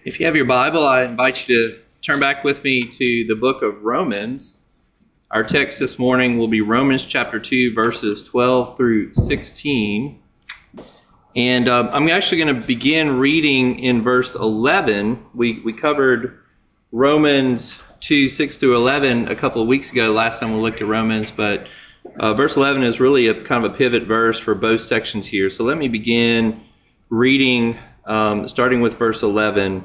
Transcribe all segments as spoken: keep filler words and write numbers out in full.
If you have your Bible, I invite you to turn back with me to the book of Romans. Our text this morning will be Romans chapter two, verses twelve through sixteen. And um, I'm actually going to begin reading in verse eleven. We, we covered Romans two, six through eleven a couple of weeks ago, last time we looked at Romans, but uh, verse eleven is really a kind of a pivot verse for both sections here. So let me begin reading Um, starting with verse eleven,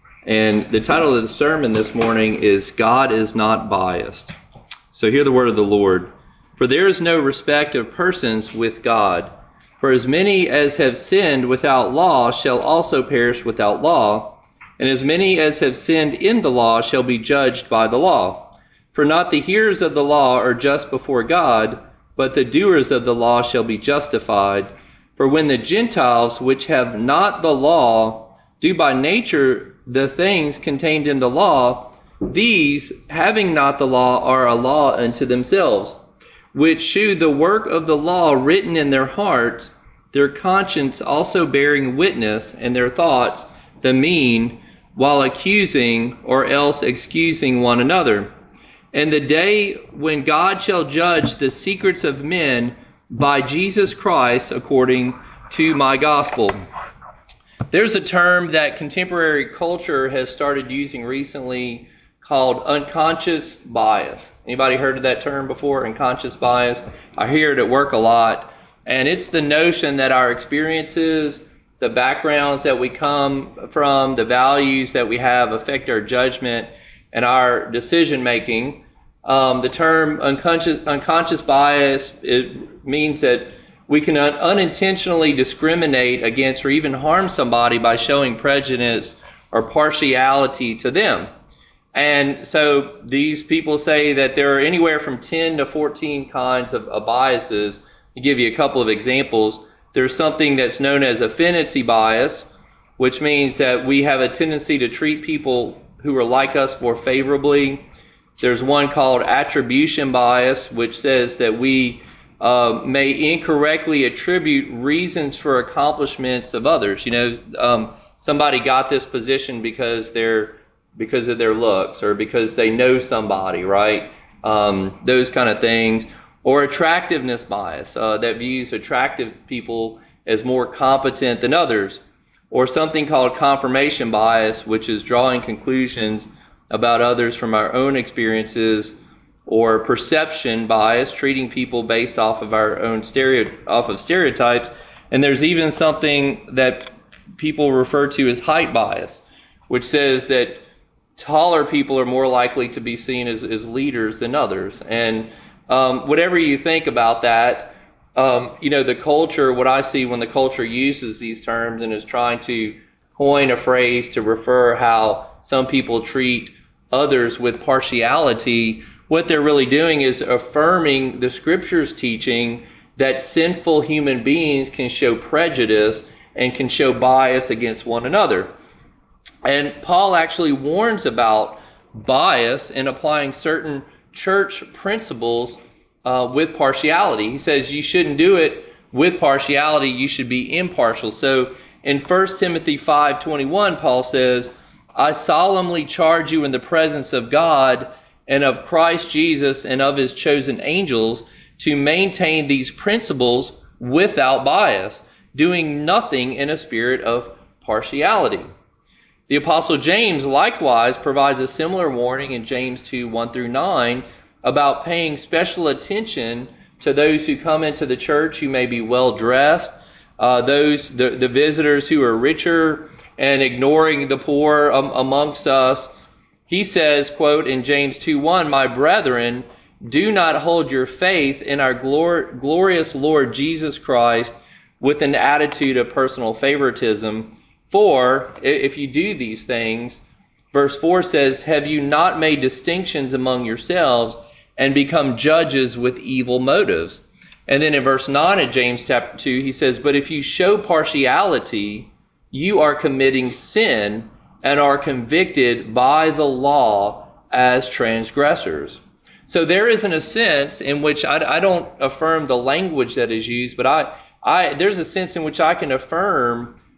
and the title of the sermon this morning is God is Not Biased. So hear the word of the Lord. For there is no respect of persons with God. For as many as have sinned without law shall also perish without law, and as many as have sinned in the law shall be judged by the law. For not the hearers of the law are just before God, but the doers of the law shall be justified. For when the Gentiles, which have not the law, do by nature the things contained in the law, these, having not the law, are a law unto themselves, which shew the work of the law written in their hearts, their conscience also bearing witness, and their thoughts the mean, while accusing or else excusing one another. And the day when God shall judge the secrets of men by Jesus Christ according to my gospel. There's a term that contemporary culture has started using recently called unconscious bias. Anybody heard of that term before, unconscious bias? I hear it at work a lot. And it's the notion that our experiences, the backgrounds that we come from, the values that we have affect our judgment and our decision making. Um, the term unconscious, unconscious bias, it means that we can un- unintentionally discriminate against or even harm somebody by showing prejudice or partiality to them. And so these people say that there are anywhere from ten to fourteen kinds of, of biases. To give you a couple of examples, there's something that's known as affinity bias, which means that we have a tendency to treat people who are like us more favorably. There's one called attribution bias, which says that we uh, may incorrectly attribute reasons for accomplishments of others. You know, um, somebody got this position because they're because of their looks or because they know somebody, right? Um, those kind of things. Or attractiveness bias uh, that views attractive people as more competent than others. Or something called confirmation bias, which is drawing conclusions about others from our own experiences, or perception bias, treating people based off of our own stereo, off of stereotypes. And there's even something that people refer to as height bias, which says that taller people are more likely to be seen as, as leaders than others. And um, whatever you think about that, um, you know, the culture, what I see when the culture uses these terms and is trying to coin a phrase to refer how some people treat others with partiality, what they're really doing is affirming the Scripture's teaching that sinful human beings can show prejudice and can show bias against one another. And Paul actually warns about bias in applying certain church principles uh, with partiality. He says you shouldn't do it with partiality, you should be impartial. So in First Timothy five twenty-one, Paul says, I solemnly charge you in the presence of God and of Christ Jesus and of his chosen angels to maintain these principles without bias, doing nothing in a spirit of partiality. The Apostle James likewise provides a similar warning in James two, one through nine about paying special attention to those who come into the church who may be well dressed, uh, those the, the visitors who are richer, and ignoring the poor um, amongst us. He says, quote, in James two one, my brethren, do not hold your faith in our glor- glorious Lord Jesus Christ with an attitude of personal favoritism. For if you do these things, verse four says, have you not made distinctions among yourselves and become judges with evil motives? And then in verse nine of James chapter two, he says, but if you show partiality, you are committing sin and are convicted by the law as transgressors. So there isn't a sense in which I, I don't affirm the language that is used, but I, I there's a sense in which I can affirm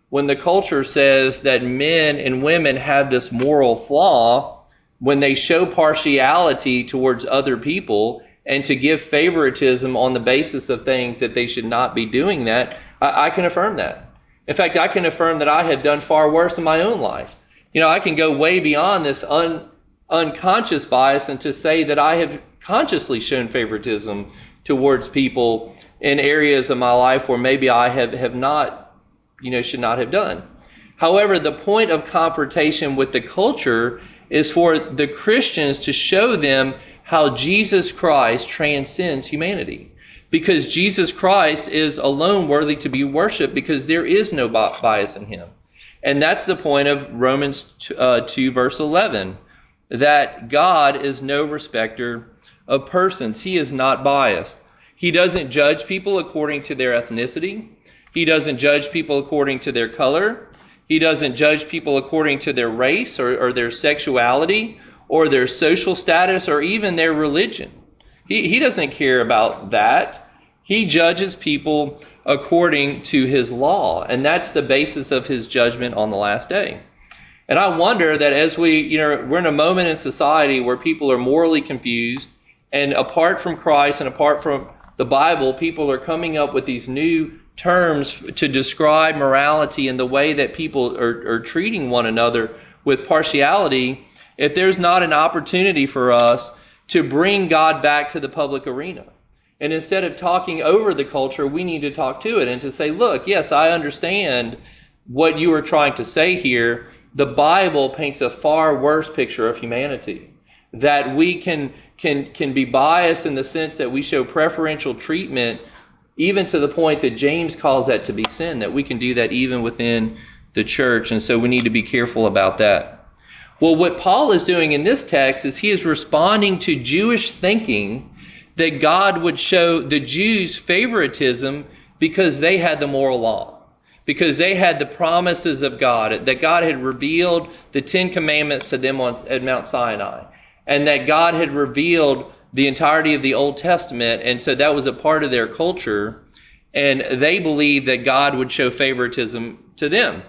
when the culture says that men and women have this moral flaw when they show partiality towards other people and to give favoritism on the basis of things that they should not be doing that, I, I can affirm that. In fact, I can affirm that I have done far worse in my own life. You know, I can go way beyond this un, unconscious bias and to say that I have consciously shown favoritism towards people in areas of my life where maybe I have, have not, you know, should not have done. However, the point of confrontation with the culture is for the Christians to show them how Jesus Christ transcends humanity. Because Jesus Christ is alone worthy to be worshipped because there is no bias in him. And that's the point of Romans uh, two verse eleven, that God is no respecter of persons. He is not biased. He doesn't judge people according to their ethnicity. He doesn't judge people according to their color. He doesn't judge people according to their race or, or their sexuality or their social status or even their religion. He, he doesn't care about that. He judges people according to his law, and that's the basis of his judgment on the last day. And I wonder that as we, you know, we're in a moment in society where people are morally confused, and apart from Christ and apart from the Bible, people are coming up with these new terms to describe morality and the way that people are, are treating one another with partiality. If there's not an opportunity for us to bring God back to the public arena, and instead of talking over the culture, we need to talk to it and to say, look, yes, I understand what you are trying to say here. The Bible paints a far worse picture of humanity. That we can can can be biased in the sense that we show preferential treatment, even to the point that James calls that to be sin, that we can do that even within the church. And so we need to be careful about that. Well, what Paul is doing in this text is he is responding to Jewish thinking that God would show the Jews favoritism because they had the moral law, because they had the promises of God, that God had revealed the Ten Commandments to them on, at Mount Sinai, and that God had revealed the entirety of the Old Testament, and so that was a part of their culture, and they believed that God would show favoritism to them.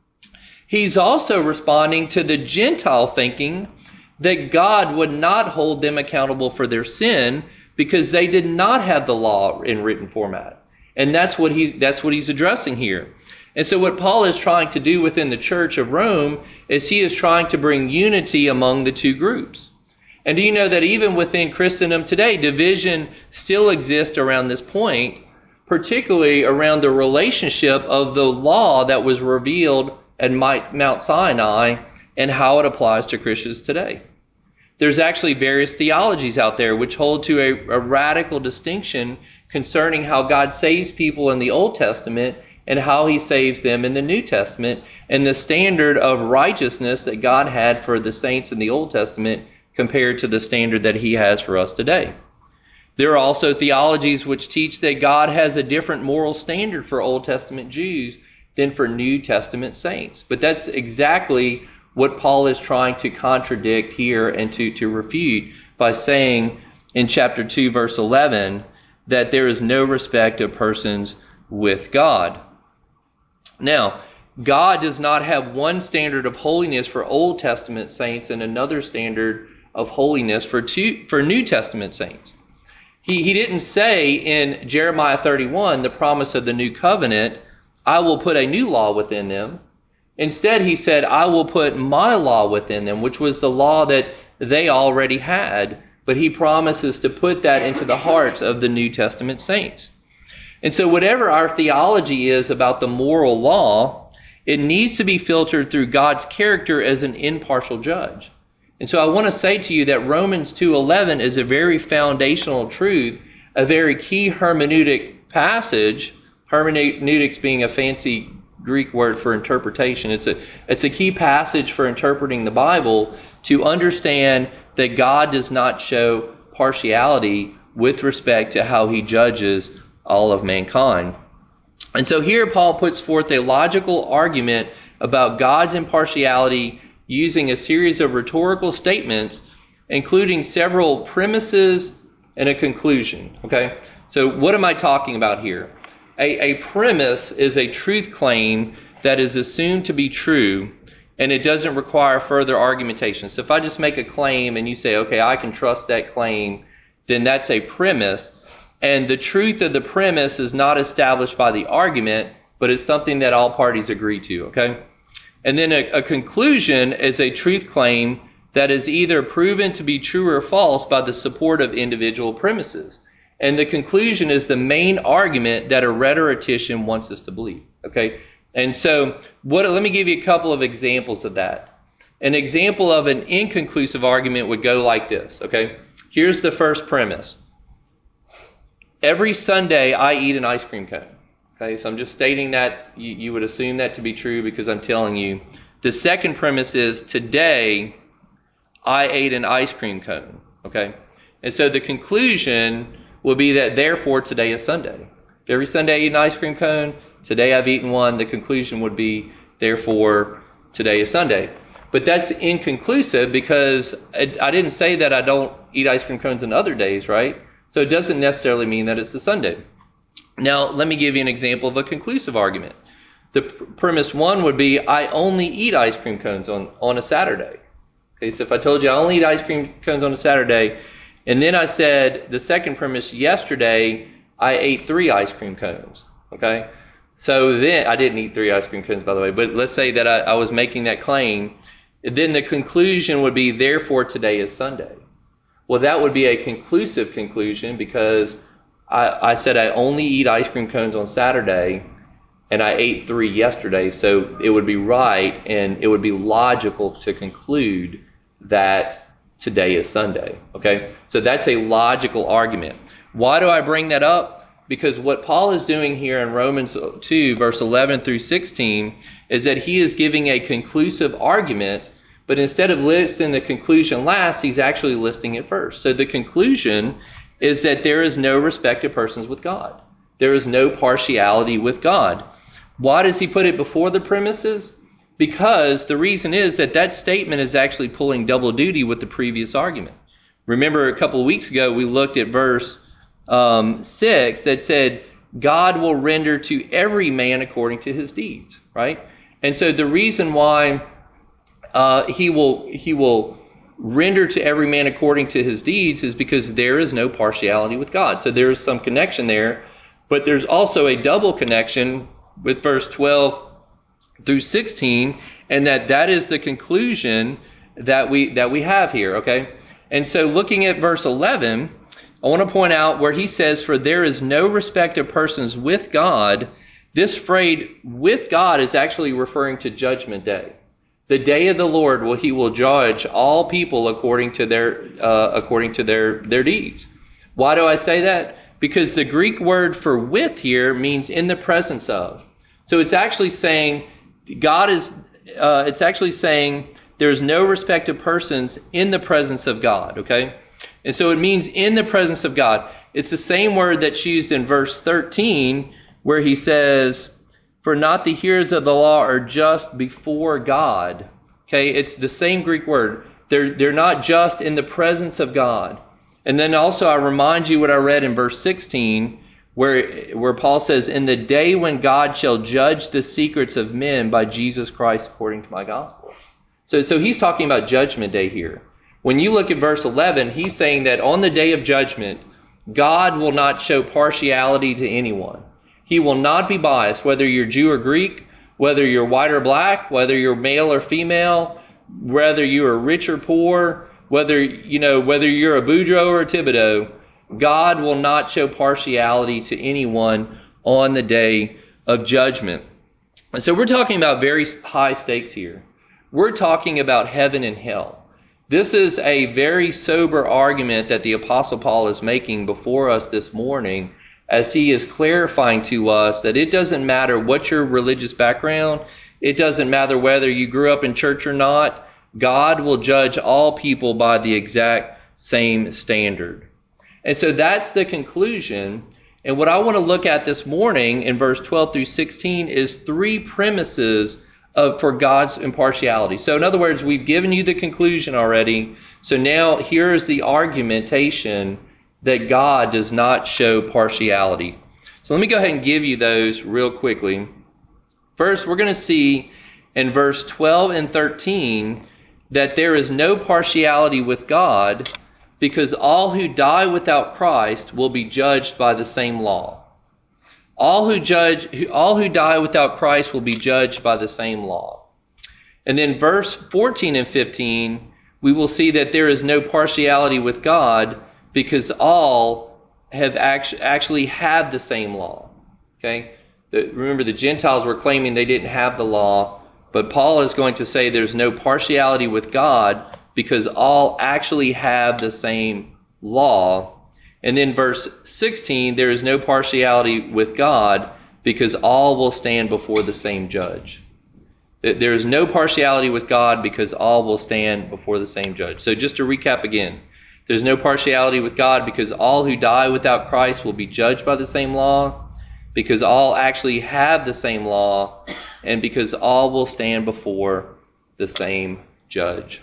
He's also responding to the Gentile thinking that God would not hold them accountable for their sin because they did not have the law in written format. And that's what he that's what he's addressing here. And so what Paul is trying to do within the church of Rome is he is trying to bring unity among the two groups. And do you know that even within Christendom today, division still exists around this point, particularly around the relationship of the law that was revealed at Mount Sinai and how it applies to Christians today. There's actually various theologies out there which hold to a, a radical distinction concerning how God saves people in the Old Testament and how he saves them in the New Testament, and the standard of righteousness that God had for the saints in the Old Testament compared to the standard that he has for us today. There are also theologies which teach that God has a different moral standard for Old Testament Jews than for New Testament saints. But that's exactly what Paul is trying to contradict here and to, to refute by saying in chapter two, verse eleven, that there is no respect of persons with God. Now, God does not have one standard of holiness for Old Testament saints and another standard of holiness for two, for New Testament saints. He, he didn't say in Jeremiah thirty-one, the promise of the new covenant, I will put a new law within them. Instead, he said, I will put my law within them, which was the law that they already had. But he promises to put that into the hearts of the New Testament saints. And so whatever our theology is about the moral law, it needs to be filtered through God's character as an impartial judge. And so I want to say to you that Romans two eleven is a very foundational truth, a very key hermeneutic passage, hermeneutics being a fancy Greek word for interpretation. It's a it's a key passage for interpreting the Bible to understand that God does not show partiality with respect to how he judges all of mankind. And so here Paul puts forth a logical argument about God's impartiality using a series of rhetorical statements, including several premises and a conclusion. Okay? So what am I talking about here? A, a premise is a truth claim that is assumed to be true, and it doesn't require further argumentation. So if I just make a claim and you say, okay, I can trust that claim, then that's a premise. And the truth of the premise is not established by the argument, but it's something that all parties agree to, okay? And then a, a conclusion is a truth claim that is either proven to be true or false by the support of individual premises. And the conclusion is the main argument that a rhetorician wants us to believe, okay? And so what? Let me give you a couple of examples of that. An example of an inconclusive argument would go like this, okay? Here's the first premise. Every Sunday I eat an ice cream cone. Okay, so I'm just stating that you, you would assume that to be true because I'm telling you. The second premise is today I ate an ice cream cone. Okay, and so the conclusion will be that therefore today is Sunday. Every Sunday I eat an ice cream cone. Today I've eaten one. The conclusion would be therefore today is Sunday. But that's inconclusive because I, I didn't say that I don't eat ice cream cones on other days, right? So it doesn't necessarily mean that it's a Sunday. Now, let me give you an example of a conclusive argument. The pr- premise one would be, I only eat ice cream cones on, on a Saturday. Okay, so if I told you I only eat ice cream cones on a Saturday, and then I said the second premise, yesterday I ate three ice cream cones. Okay, so then, I didn't eat three ice cream cones, by the way, but let's say that I, I was making that claim, then the conclusion would be, therefore today is Sunday. Well, that would be a conclusive conclusion because I, I said I only eat ice cream cones on Saturday and I ate three yesterday. So it would be right and it would be logical to conclude that today is Sunday. Okay, so that's a logical argument. Why do I bring that up? Because what Paul is doing here in Romans two, verse eleven through sixteen, is that he is giving a conclusive argument. But instead of listing the conclusion last, he's actually listing it first. So the conclusion is that there is no respect of persons with God. There is no partiality with God. Why does he put it before the premises? Because the reason is that that statement is actually pulling double duty with the previous argument. Remember a couple of weeks ago we looked at verse um, six that said, God will render to every man according to his deeds, right? And so the reason why Uh, he will he will render to every man according to his deeds is because there is no partiality with God. So there is some connection there, but there's also a double connection with verse twelve through sixteen, and that that is the conclusion that we that we have here. Okay, and so looking at verse eleven, I want to point out where he says, "For there is no respect of persons with God." This phrase "with God" is actually referring to Judgment Day. The day of the Lord, will He will judge all people according to their uh, according to their their deeds. Why do I say that? Because the Greek word for "with" here means in the presence of. So it's actually saying God is. Uh, it's actually saying there is no respect of persons in the presence of God. Okay, and so it means in the presence of God. It's the same word that's used in verse thirteen, where he says, "For not the hearers of the law are just before God." Okay, it's the same Greek word. They're, they're not just in the presence of God. And then also I remind you what I read in verse sixteen, where, where Paul says, "In the day when God shall judge the secrets of men by Jesus Christ according to my gospel." So, so he's talking about Judgment Day here. When you look at verse eleven, he's saying that on the day of judgment, God will not show partiality to anyone. He will not be biased, whether you're Jew or Greek, whether you're white or black, whether you're male or female, whether you are rich or poor, whether you know whether you're a Boudreaux or a Thibodeau. God will not show partiality to anyone on the day of judgment. And so we're talking about very high stakes here. We're talking about heaven and hell. This is a very sober argument that the Apostle Paul is making before us this morning, as he is clarifying to us that it doesn't matter what your religious background, it doesn't matter whether you grew up in church or not, God will judge all people by the exact same standard. And so that's the conclusion. And what I want to look at this morning in verse twelve through sixteen is three premises of for God's impartiality. So in other words, we've given you the conclusion already. So now here is the argumentation that God does not show partiality. So let me go ahead and give you those real quickly. First, we're going to see in verse twelve and thirteen that there is no partiality with God, because all who die without Christ will be judged by the same law. All who judge, all who die without Christ will be judged by the same law. And then verse fourteen and fifteen, we will see that there is no partiality with God, because all have actu- actually have the same law. Okay? The, remember, the Gentiles were claiming they didn't have the law, but Paul is going to say there's no partiality with God because all actually have the same law. And then verse sixteen, there is no partiality with God because all will stand before the same judge. There is no partiality with God because all will stand before the same judge. So just to recap again, there's no partiality with God because all who die without Christ will be judged by the same law, because all actually have the same law, and because all will stand before the same judge.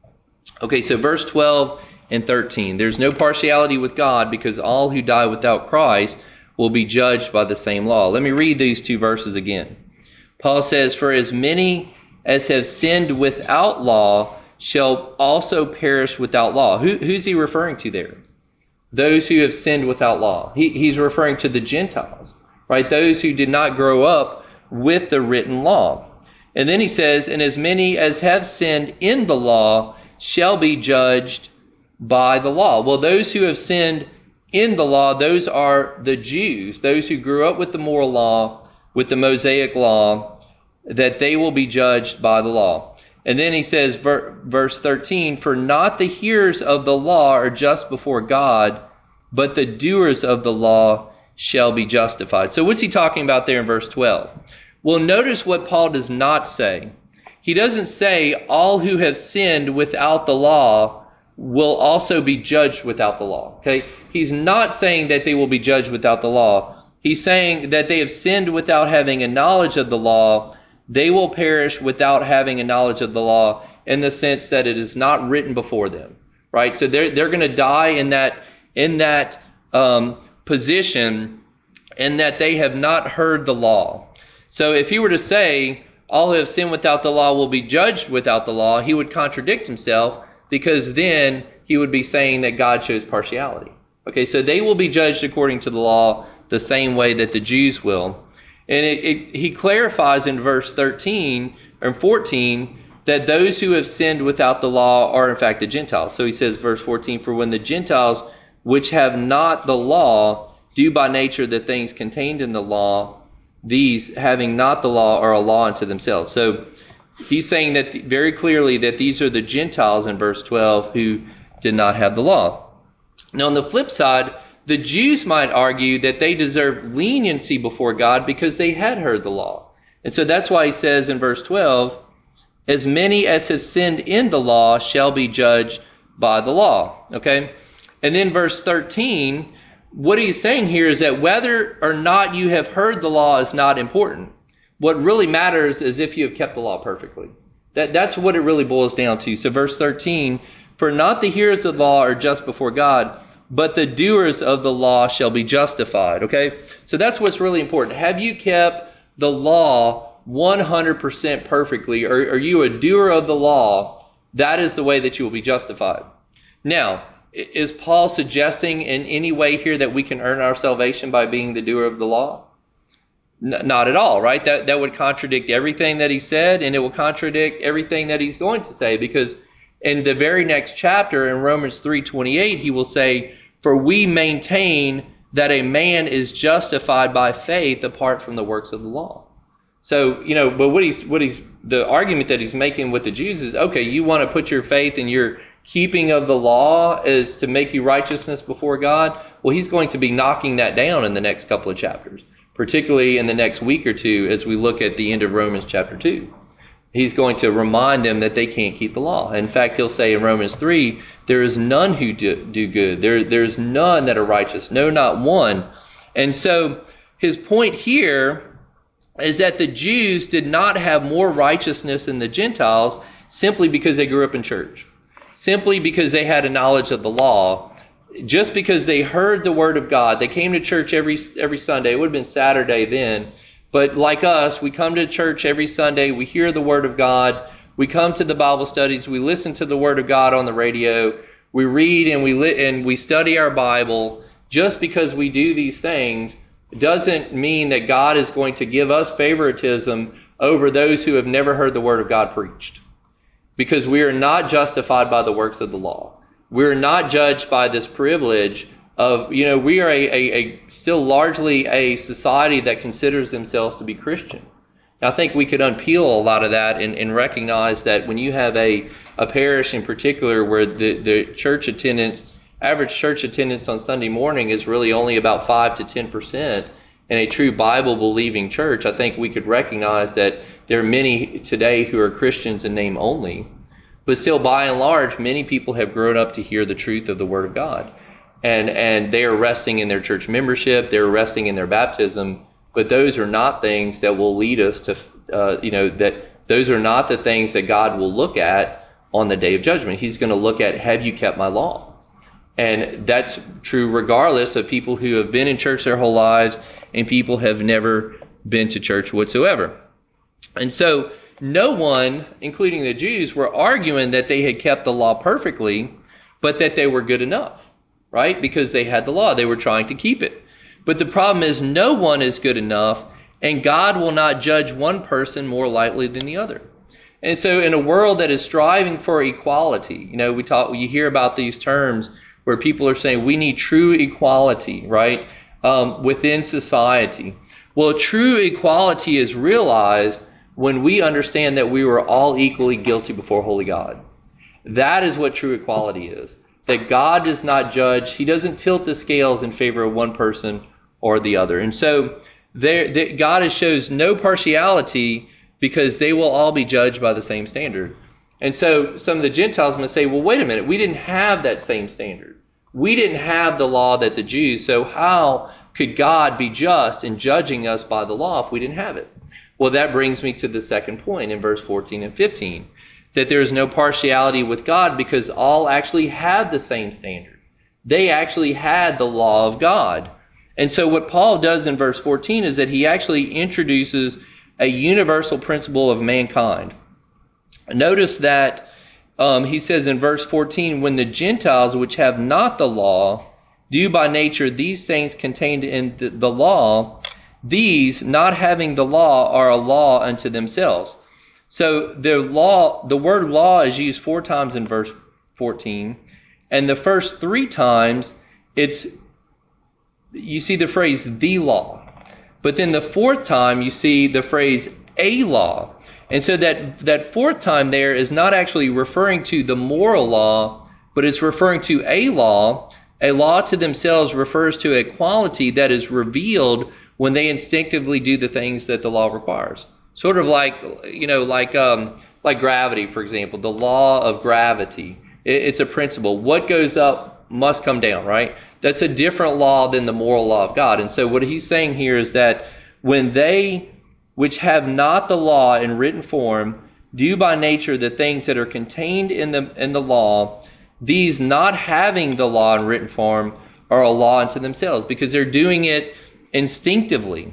Okay, so verse twelve and thirteen. There's no partiality with God because all who die without Christ will be judged by the same law. Let me read these two verses again. Paul says, "For as many as have sinned without law shall also perish without law." Who, who's he referring to there? Those who have sinned without law. He, he's referring to the Gentiles, right? Those who did not grow up with the written law. And then he says, "And as many as have sinned in the law shall be judged by the law." Well, those who have sinned in the law, those are the Jews, those who grew up with the moral law, with the Mosaic law, that they will be judged by the law. And then he says, verse thirteen, "For not the hearers of the law are just before God, but the doers of the law shall be justified." So what's he talking about there in verse twelve? Well, notice what Paul does not say. He doesn't say all who have sinned without the law will also be judged without the law. Okay? He's not saying that they will be judged without the law. He's saying that they have sinned without having a knowledge of the law. They will perish without having a knowledge of the law, in the sense that it is not written before them. Right? So they're they're going to die in that in that um, position, in that they have not heard the law. So if he were to say all who have sinned without the law will be judged without the law, he would contradict himself, because then he would be saying that God shows partiality. Okay, so they will be judged according to the law the same way that the Jews will. And it, it, he clarifies in verse thirteen or fourteen that those who have sinned without the law are in fact the Gentiles. So he says, verse fourteen, "For when the Gentiles which have not the law do by nature the things contained in the law, these, having not the law, are a law unto themselves." So he's saying that very clearly that these are the Gentiles in verse twelve who did not have the law. Now on the flip side, the Jews might argue that they deserve leniency before God because they had heard the law. And so that's why he says in verse twelve, "As many as have sinned in the law shall be judged by the law." Okay? And then verse thirteen, what he's saying here is that whether or not you have heard the law is not important. What really matters is if you have kept the law perfectly. That, that's what it really boils down to. So verse thirteen, "For not the hearers of the law are just before God, but the doers of the law shall be justified." Okay? So that's what's really important. Have you kept the law one hundred percent perfectly? Or are you a doer of the law? That is the way that you will be justified. Now, is Paul suggesting in any way here that we can earn our salvation by being the doer of the law? N- not at all, right? That that would contradict everything that he said, and it will contradict everything that he's going to say, because in the very next chapter, in Romans three twenty-eight, he will say, "For we maintain that a man is justified by faith apart from the works of the law." So, you know, but what he's what he's the argument that he's making with the Jews is, okay, you want to put your faith in your keeping of the law is to make you righteousness before God. Well, he's going to be knocking that down in the next couple of chapters, particularly in the next week or two as we look at the end of Romans chapter two. He's going to remind them that they can't keep the law. In fact, he'll say in Romans three, "There is none who do, do good. There, there's none that are righteous. No, not one." And so his point here is that the Jews did not have more righteousness than the Gentiles simply because they grew up in church, simply because they had a knowledge of the law, just because they heard the word of God. They came to church every every Sunday. It would have been Saturday then, But like us, we come to church every Sunday, we hear the Word of God, we come to the Bible studies, we listen to the Word of God on the radio, we read and we li- and we study our Bible. Just because we do these things doesn't mean that God is going to give us favoritism over those who have never heard the Word of God preached. Because we are not justified by the works of the law. We're not judged by this privilege of, you know, we are a, a, a still largely a society that considers themselves to be Christian. Now, I think we could unpeel a lot of that and, and recognize that when you have a, a parish in particular where the, the church attendance, average church attendance on Sunday morning is really only about five to ten percent in a true Bible-believing church, I think we could recognize that there are many today who are Christians in name only. But still, by and large, many people have grown up to hear the truth of the Word of God. And and they are resting in their church membership, they're resting in their baptism, but those are not things that will lead us to, uh, you know, that those are not the things that God will look at on the day of judgment. He's going to look at, have you kept my law? And that's true regardless of people who have been in church their whole lives and people have never been to church whatsoever. And so no one, including the Jews, were arguing that they had kept the law perfectly, but that they were good enough, right? Because they had the law. They were trying to keep it. But the problem is no one is good enough, and God will not judge one person more lightly than the other. And so in a world that is striving for equality, you know, we talk, you hear about these terms where people are saying we need true equality, right, um, within society. Well, true equality is realized when we understand that we were all equally guilty before holy God. That is what true equality is. That God does not judge. He doesn't tilt the scales in favor of one person or the other. And so there, there, God shows no partiality because they will all be judged by the same standard. And so some of the Gentiles must say, well, wait a minute, we didn't have that same standard. We didn't have the law that the Jews, so how could God be just in judging us by the law if we didn't have it? Well, that brings me to the second point in verse fourteen and fifteen, that there is no partiality with God because all actually had the same standard. They actually had the law of God. And so what Paul does in verse fourteen is that he actually introduces a universal principle of mankind. Notice that um, he says in verse fourteen, when the Gentiles which have not the law do by nature these things contained in the, the law, these, not having the law, are a law unto themselves. So the law, the word law is used four times in verse fourteen, and the first three times it's you see the phrase the law. But then the fourth time you see the phrase a law. And so that, that fourth time there is not actually referring to the moral law, but it's referring to a law. A law to themselves refers to a quality that is revealed when they instinctively do the things that the law requires. Sort of like, you know, like um, like gravity, for example. The law of gravity. It, it's a principle. What goes up must come down, right? That's a different law than the moral law of God. And so what he's saying here is that when they which have not the law in written form do by nature the things that are contained in the in the law, these not having the law in written form are a law unto themselves because they're doing it instinctively.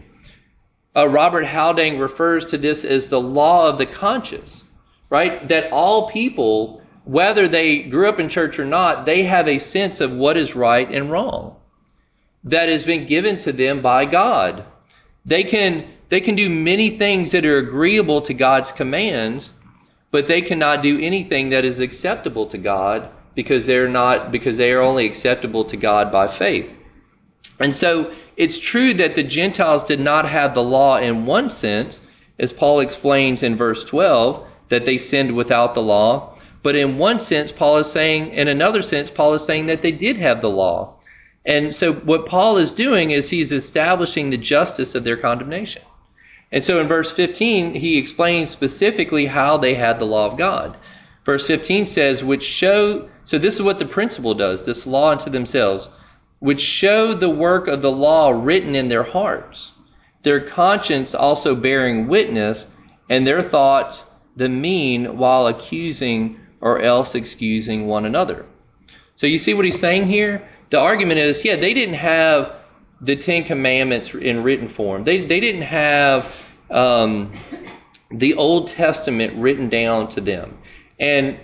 Uh, Robert Haldane refers to this as the law of the conscience, right? That all people, whether they grew up in church or not, they have a sense of what is right and wrong that has been given to them by God. They can they can do many things that are agreeable to God's commands, but they cannot do anything that is acceptable to God because they're not because they are only acceptable to God by faith. And so it's true that the Gentiles did not have the law in one sense, as Paul explains in verse twelve, that they sinned without the law. But in one sense, Paul is saying, in another sense, Paul is saying that they did have the law. And so what Paul is doing is he's establishing the justice of their condemnation. And so in verse fifteen, he explains specifically how they had the law of God. Verse fifteen says, which show, so this is what the principle does, this law unto themselves, which show the work of the law written in their hearts, their conscience also bearing witness, and their thoughts the mean while accusing or else excusing one another. So you see what he's saying here? The argument is, yeah, they didn't have the Ten Commandments in written form. They they didn't have um, the Old Testament written down to them. And,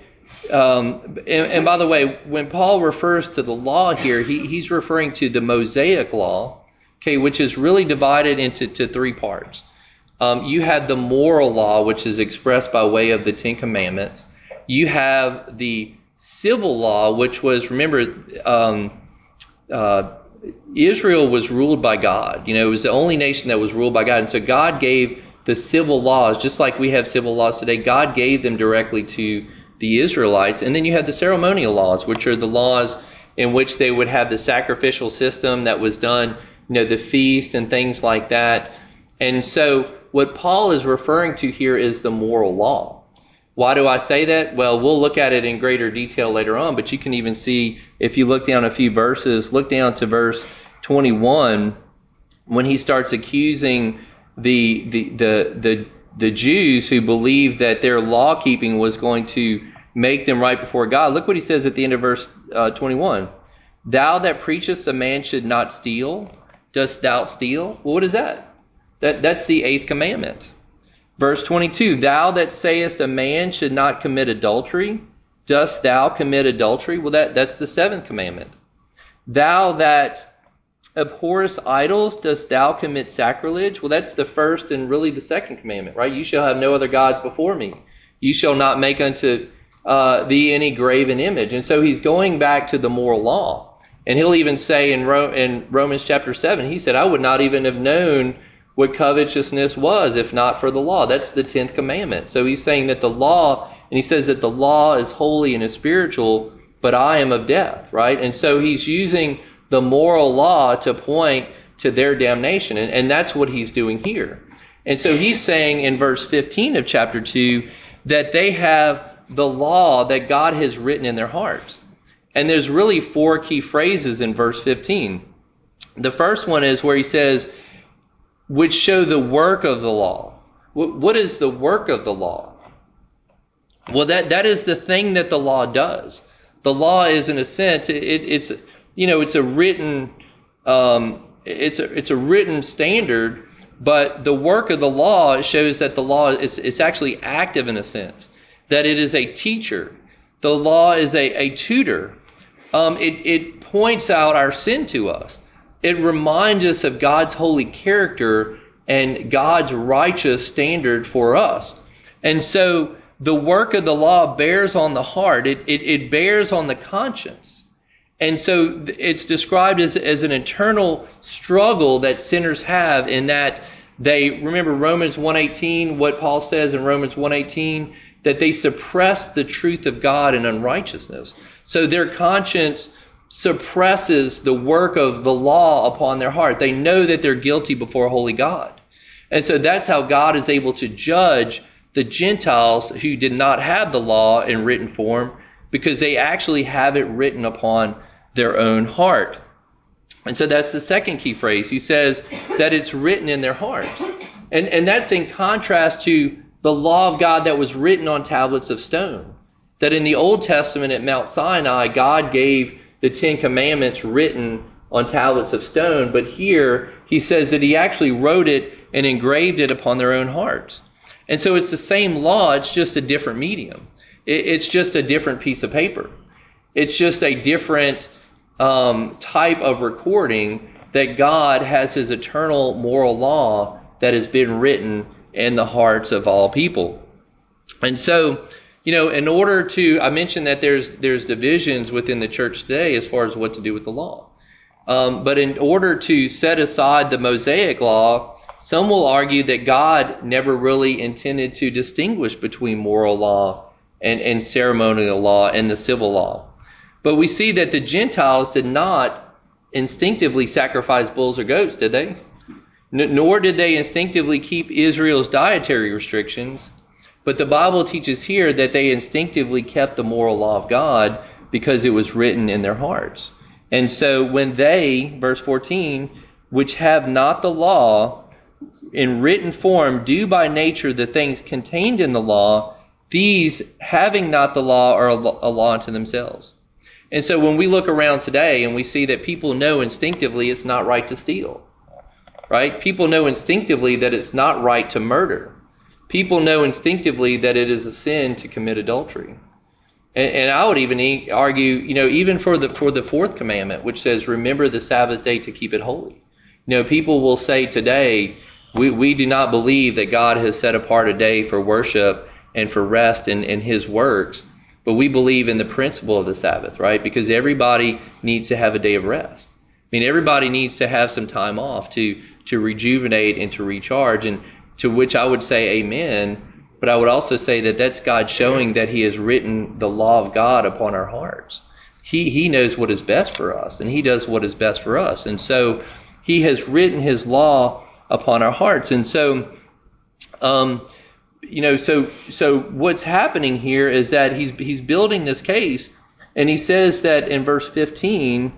um, and and by the way, when Paul refers to the law here, he, he's referring to the Mosaic law, okay, which is really divided into to three parts. Um, you have the moral law, which is expressed by way of the Ten Commandments. You have the civil law, which was, remember, um, uh, Israel was ruled by God. You know, it was the only nation that was ruled by God. And so God gave the civil laws, just like we have civil laws today, God gave them directly to the Israelites. And then you have the ceremonial laws, which are the laws in which they would have the sacrificial system that was done, you know, the feast and things like that. And so what Paul is referring to here is the moral law. Why do I say that? Well, we'll look at it in greater detail later on, but you can even see, if you look down a few verses, look down to verse twenty-one, when he starts accusing the the the the, the Jews who believed that their law keeping was going to make them right before God. Look what he says at the end of verse uh, twenty-one. Thou that preachest a man should not steal, dost thou steal? Well, what is that? That that's the eighth commandment. Verse twenty-two, thou that sayest a man should not commit adultery, dost thou commit adultery? Well, that, that's the seventh commandment. Thou that abhorrest idols, dost thou commit sacrilege? Well, that's the first and really the second commandment, right? You shall have no other gods before me. You shall not make unto uh, thee any graven image. And so he's going back to the moral law. And he'll even say in, Ro- in Romans chapter seven, he said, I would not even have known what covetousness was if not for the law. That's the tenth commandment. So he's saying that the law, and he says that the law is holy and is spiritual, but I am of death, right? And so he's using the moral law to point to their damnation. And, and that's what he's doing here. And so he's saying in verse fifteen of chapter two that they have the law that God has written in their hearts. And there's really four key phrases in verse fifteen. The first one is where he says, which show the work of the law. What is the work of the law? Well, that, that is the thing that the law does. The law is, in a sense, it, it's you know it's a written um, it's a it's a written standard, but the work of the law shows that the law is it's actually active in a sense. That it is a teacher. The law is a, a tutor. Um, it it points out our sin to us. It reminds us of God's holy character and God's righteous standard for us. And so the work of the law bears on the heart. It, it, it bears on the conscience. And so it's described as, as an internal struggle that sinners have in that they, remember Romans one eighteen, what Paul says in Romans one eighteen, that they suppress the truth of God in unrighteousness. So their conscience suppresses the work of the law upon their heart. They know that they're guilty before a holy God. And so that's how God is able to judge the Gentiles who did not have the law in written form, because they actually have it written upon their own heart. And so that's the second key phrase. He says that it's written in their heart. And, and that's in contrast to the law of God that was written on tablets of stone. That in the Old Testament at Mount Sinai, God gave the Ten Commandments written on tablets of stone, but here he says that he actually wrote it and engraved it upon their own hearts. And so it's the same law, it's just a different medium. It's just a different piece of paper. It's just a different um, type of recording that God has his eternal moral law that has been written in the hearts of all people. And so, you know, in order to, I mentioned that there's there's divisions within the church today as far as what to do with the law. Um, but in order to set aside the Mosaic law, some will argue that God never really intended to distinguish between moral law and, and ceremonial law and the civil law. But we see that the Gentiles did not instinctively sacrifice bulls or goats, did they? N- nor did they instinctively keep Israel's dietary restrictions. But the Bible teaches here that they instinctively kept the moral law of God because it was written in their hearts. And so when they, verse fourteen, which have not the law in written form, do by nature the things contained in the law, these, having not the law, are a law unto themselves. And so when we look around today and we see that people know instinctively it's not right to steal, right? People know instinctively that it's not right to murder. People know instinctively that it is a sin to commit adultery. And, and I would even e- argue, you know, even for the for the fourth commandment, which says, remember the Sabbath day to keep it holy. You know, people will say today, we, we do not believe that God has set apart a day for worship and for rest in, in his works, but we believe in the principle of the Sabbath, right? Because everybody needs to have a day of rest. I mean, everybody needs to have some time off to, to rejuvenate and to recharge, and to which I would say amen. But I would also say that that's God showing that he has written the law of God upon our hearts. He he knows what is best for us, and he does what is best for us. And so he has written his law upon our hearts. And so, um, you know, so so what's happening here is that he's he's building this case, and he says that in verse fifteen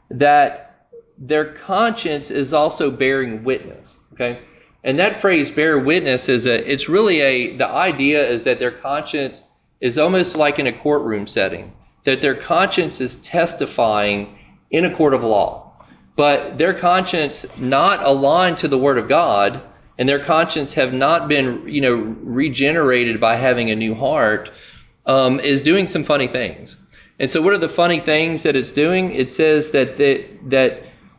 that their conscience is also bearing witness. Okay. And that phrase, bear witness, is a, it's really a, the idea is that their conscience is almost like in a courtroom setting, that their conscience is testifying in a court of law, but their conscience not aligned to the Word of God, and their conscience have not been, you know, regenerated by having a new heart, um, is doing some funny things. And so what are the funny things that it's doing? It says that the, that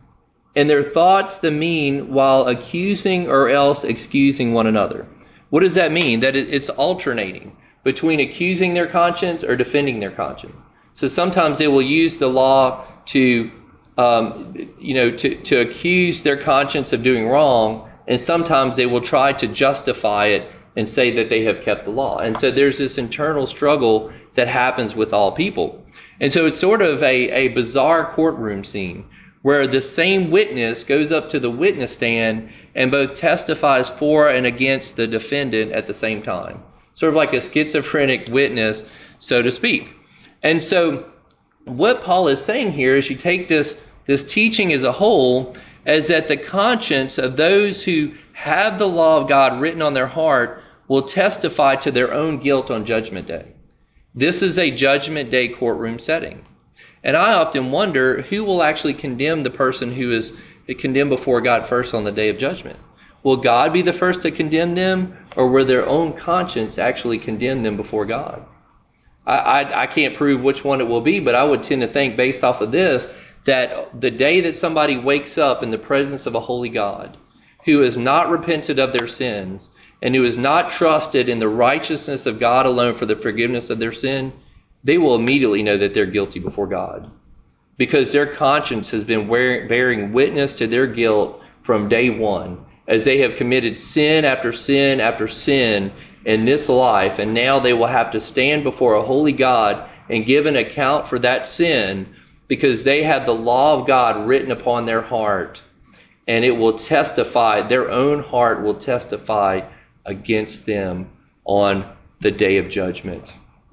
and their thoughts the mean while accusing or else excusing one another. What does that mean? That it's alternating between accusing their conscience or defending their conscience. So sometimes they will use the law to, um, you know, to, to accuse their conscience of doing wrong, and sometimes they will try to justify it and say that they have kept the law. And so there's this internal struggle that happens with all people. And so it's sort of a, a bizarre courtroom scene, where the same witness goes up to the witness stand and both testifies for and against the defendant at the same time. Sort of like a schizophrenic witness, so to speak. And so what Paul is saying here is you take this, this teaching as a whole as that the conscience of those who have the law of God written on their heart will testify to their own guilt on Judgment Day. This is a Judgment Day courtroom setting. And I often wonder who will actually condemn the person who is condemned before God first on the day of judgment. Will God be the first to condemn them, or will their own conscience actually condemn them before God? I, I, I can't prove which one it will be, but I would tend to think based off of this that the day that somebody wakes up in the presence of a holy God who has not repented of their sins and who has not trusted in the righteousness of God alone for the forgiveness of their sin, they will immediately know that they're guilty before God, because their conscience has been bearing witness to their guilt from day one, as they have committed sin after sin after sin in this life, and now they will have to stand before a holy God and give an account for that sin, because they have the law of God written upon their heart, and it will testify, their own heart will testify against them on the day of judgment.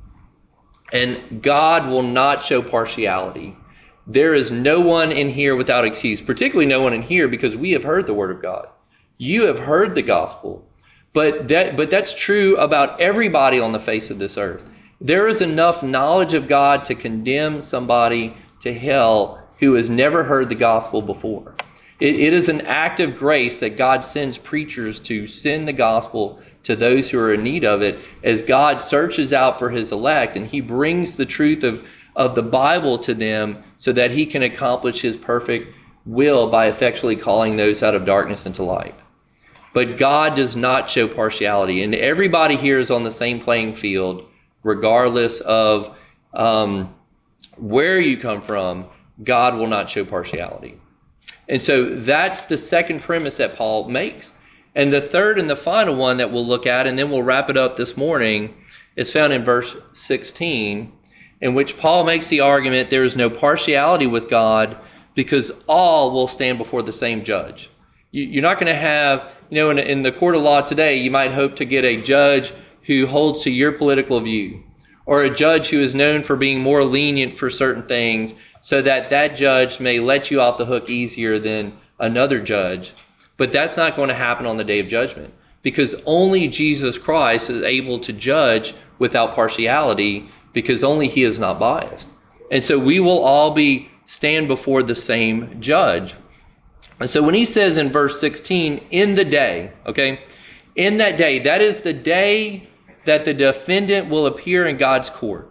And God will not show partiality. There is no one in here without excuse, particularly no one in here, because we have heard the Word of God. You have heard the gospel. But that, but that's true about everybody on the face of this earth. There is enough knowledge of God to condemn somebody to hell who has never heard the gospel before. It, it is an act of grace that God sends preachers to send the gospel to those who are in need of it, as God searches out for his elect, and he brings the truth of, of the Bible to them so that he can accomplish his perfect will by effectually calling those out of darkness into light. But God does not show partiality, and everybody here is on the same playing field, regardless of um, where you come from. God will not show partiality. And so that's the second premise that Paul makes. And the third and the final one that we'll look at, and then we'll wrap it up this morning, is found in verse sixteen, in which Paul makes the argument there is no partiality with God because all will stand before the same judge. You're not going to have, you know, in, in the court of law today, you might hope to get a judge who holds to your political view, or a judge who is known for being more lenient for certain things, so that that judge may let you off the hook easier than another judge. But that's not going to happen on the day of judgment, because only Jesus Christ is able to judge without partiality, because only he is not biased. And so we will all be stand before the same judge. And so when he says in verse sixteen, in the day, okay, in that day, that is the day that the defendant will appear in God's court.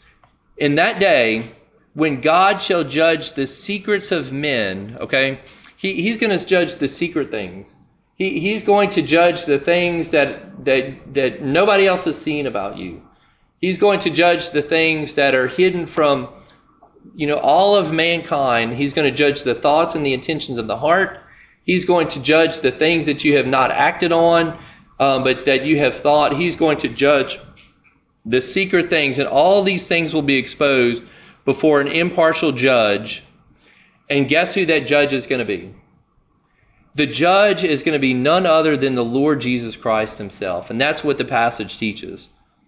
In that day, when God shall judge the secrets of men, okay, he, he's going to judge the secret things. He, he's going to judge the things that, that, that nobody else has seen about you. He's going to judge the things that are hidden from, you know, all of mankind. He's going to judge the thoughts and the intentions of the heart. He's going to judge the things that you have not acted on, um, but that you have thought. He's going to judge the secret things, and all these things will be exposed before an impartial judge. And guess who that judge is going to be? The judge is going to be none other than the Lord Jesus Christ himself. And that's what the passage teaches.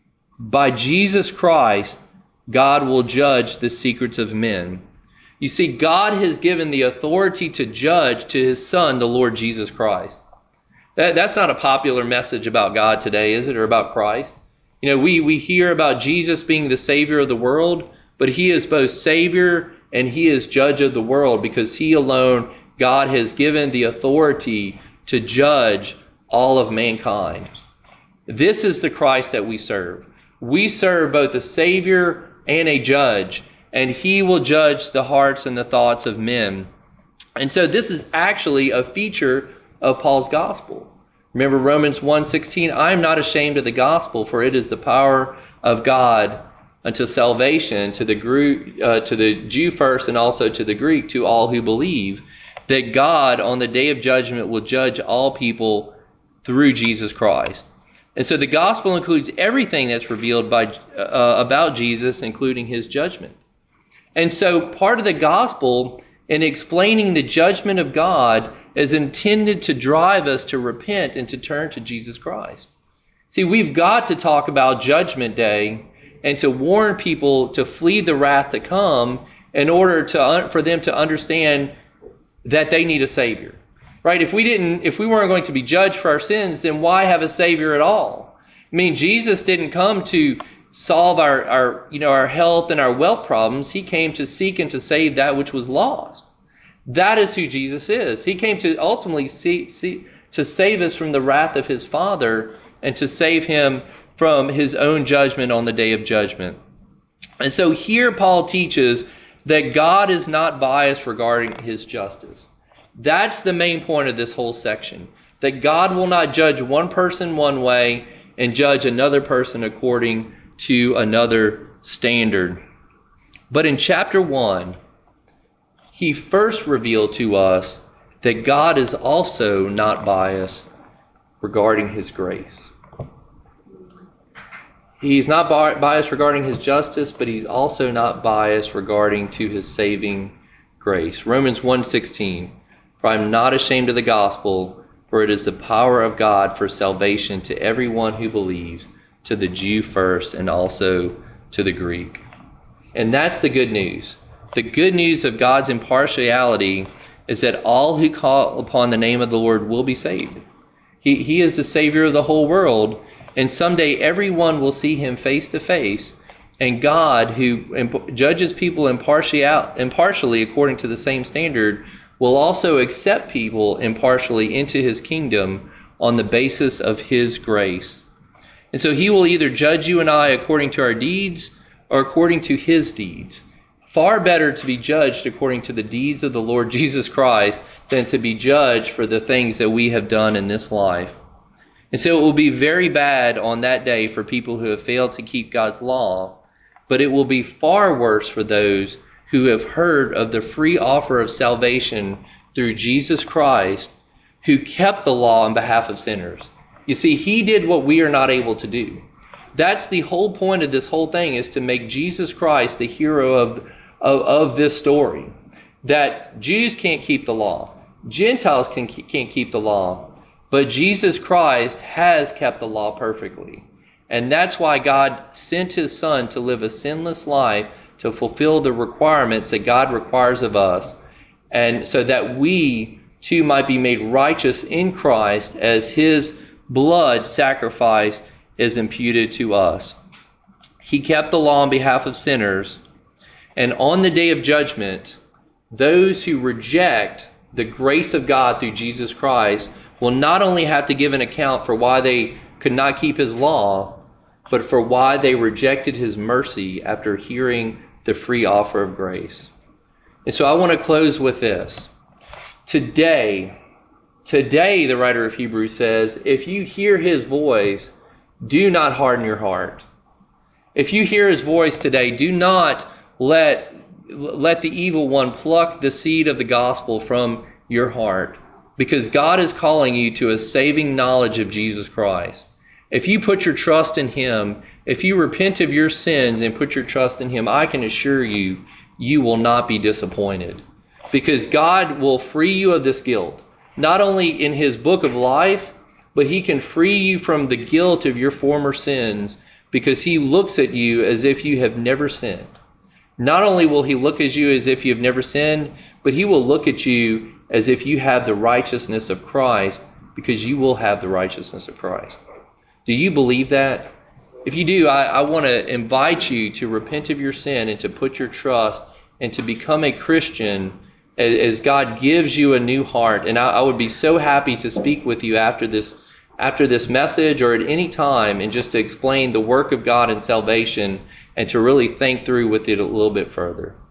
By Jesus Christ, God will judge the secrets of men. You see, God has given the authority to judge to his Son, the Lord Jesus Christ. That, that's not a popular message about God today, is it? Or about Christ? You know, we, we hear about Jesus being the Savior of the world, but he is both Savior and he is Judge of the world, because he alone, God has given the authority to judge all of mankind. This is the Christ that we serve. We serve both a Savior and a Judge, and he will judge the hearts and the thoughts of men. And so this is actually a feature of Paul's gospel. Remember Romans one sixteen, I am not ashamed of the gospel, for it is the power of God unto salvation to the, Gru- uh, to the Jew first, and also to the Greek, to all who believe, that God on the day of judgment will judge all people through Jesus Christ. And so the gospel includes everything that's revealed by uh, about Jesus, including his judgment. And so part of the gospel in explaining the judgment of God is intended to drive us to repent and to turn to Jesus Christ. See, we've got to talk about Judgment Day and to warn people to flee the wrath to come in order to for them to understand that they need a Savior. Right? If we didn't, if we weren't going to be judged for our sins, then why have a Savior at all? I mean, Jesus didn't come to solve our, our you know, our health and our wealth problems. He came to seek and to save that which was lost. That is who Jesus is. He came to ultimately see, see, to save us from the wrath of his Father and to save him from his own judgment on the day of judgment. And so here Paul teaches that God is not biased regarding his justice. That's the main point of this whole section. That God will not judge one person one way and judge another person according to another standard. But in chapter one, he first revealed to us that God is also not biased regarding his grace. He's not biased regarding his justice, but he's also not biased regarding to his saving grace. Romans one sixteen, for I am not ashamed of the gospel, for it is the power of God for salvation to everyone who believes, to the Jew first and also to the Greek. And that's the good news. The good news of God's impartiality is that all who call upon the name of the Lord will be saved. He, he is the Savior of the whole world, and someday everyone will see him face to face. And God, who imp- judges people impartial, impartially according to the same standard, will also accept people impartially into his kingdom on the basis of his grace. And so he will either judge you and I according to our deeds or according to his deeds. Far better to be judged according to the deeds of the Lord Jesus Christ than to be judged for the things that we have done in this life. And so it will be very bad on that day for people who have failed to keep God's law, but it will be far worse for those who have heard of the free offer of salvation through Jesus Christ, who kept the law on behalf of sinners. You see, he did what we are not able to do. That's the whole point of this whole thing, is to make Jesus Christ the hero of Of, of this story. That Jews can't keep the law. Gentiles can, can't keep the law. But Jesus Christ has kept the law perfectly. And that's why God sent his Son to live a sinless life to fulfill the requirements that God requires of us. And so that we too might be made righteous in Christ as his blood sacrifice is imputed to us. He kept the law on behalf of sinners. And on the day of judgment, those who reject the grace of God through Jesus Christ will not only have to give an account for why they could not keep his law, but for why they rejected his mercy after hearing the free offer of grace. And so I want to close with this. Today, today, the writer of Hebrews says, if you hear his voice, do not harden your heart. If you hear his voice today, do not let, let the evil one pluck the seed of the gospel from your heart, because God is calling you to a saving knowledge of Jesus Christ. If you put your trust in him, if you repent of your sins and put your trust in him, I can assure you, you will not be disappointed. Because God will free you of this guilt, not only in his book of life, but he can free you from the guilt of your former sins, because he looks at you as if you have never sinned. Not only will he look at you as if you have never sinned, but he will look at you as if you have the righteousness of Christ, because you will have the righteousness of Christ. Do you believe that? If you do, I, I want to invite you to repent of your sin and to put your trust and to become a Christian as, as God gives you a new heart. And I, I would be so happy to speak with you after this after this message or at any time and just to explain the work of God in salvation and to really think through with it a little bit further.